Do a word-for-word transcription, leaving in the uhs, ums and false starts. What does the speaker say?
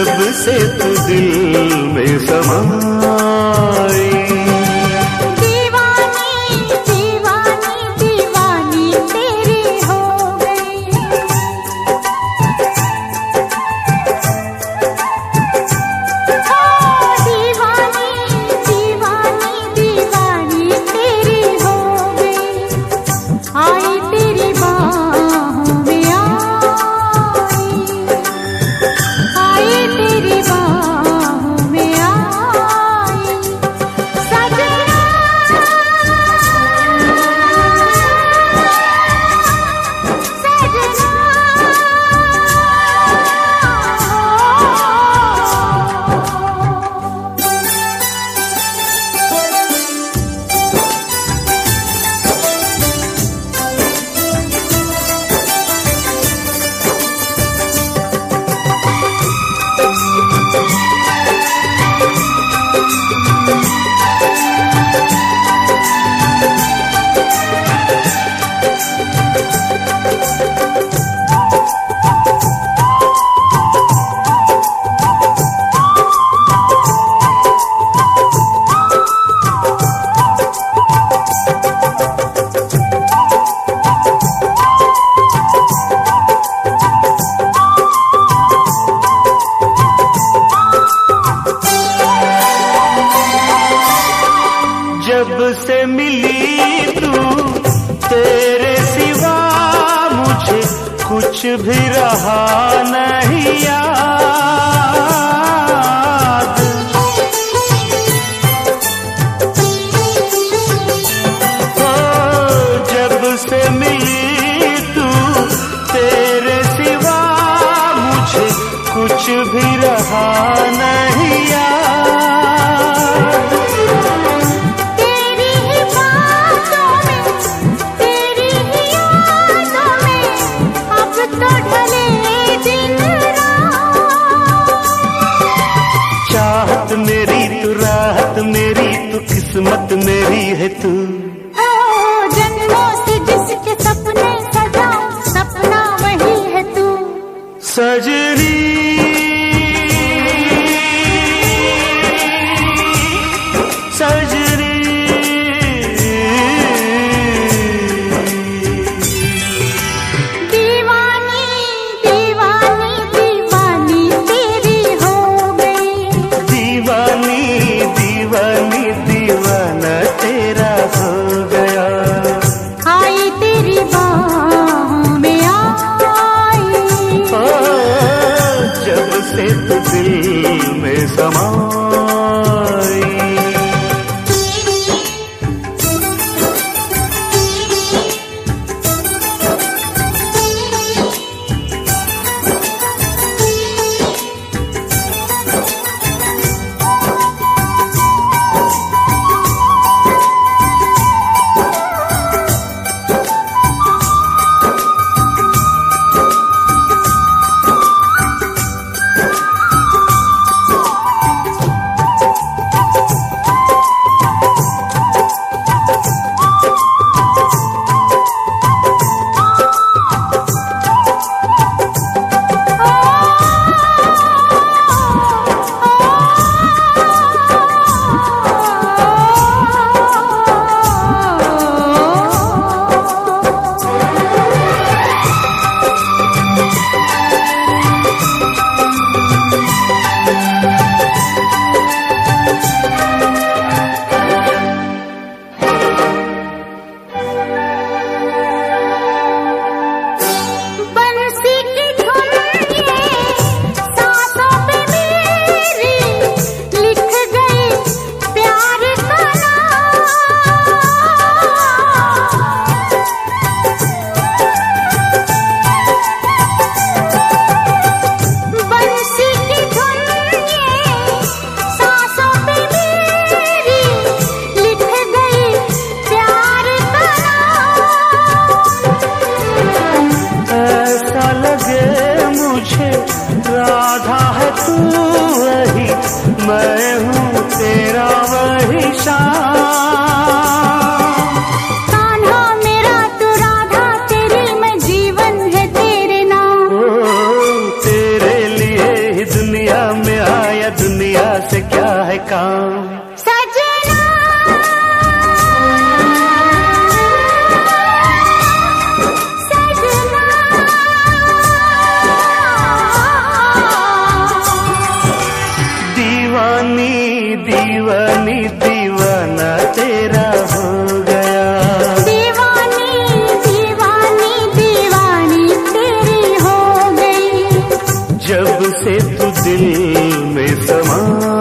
जब से तू दिल में समाई। जब से मिली तू तेरे सिवा मुझे कुछ भी रहा नहीं याद। ओ जब से मिली तू तेरे सिवा मुझे कुछ भी रहा नहीं याद। चाहत मेरी तू, राहत मेरी तू, किस्मत मेरी है तू। ओ जन्मों से जिसके सपने सजा, सपना वही है तू। सजनी सजनी दीवानी दीवाना तेरा हो गया। आई तेरी बाहों में आई। ओ जब से तू दिल में समाई। राधा है तू वही, मैं हूँ तेरा वही श्याम। कान्हा मेरा तू राधा तेरी, मैं जीवन है तेरे नाम। ओ तेरे लिए ही दुनिया में आया दुनिया से क्या है काम। सजना सजना दीवानी दीवानी दीवाना तेरा हो गया। दीवानी दीवानी दीवानी तेरी हो गई। जब से तू दिल में समा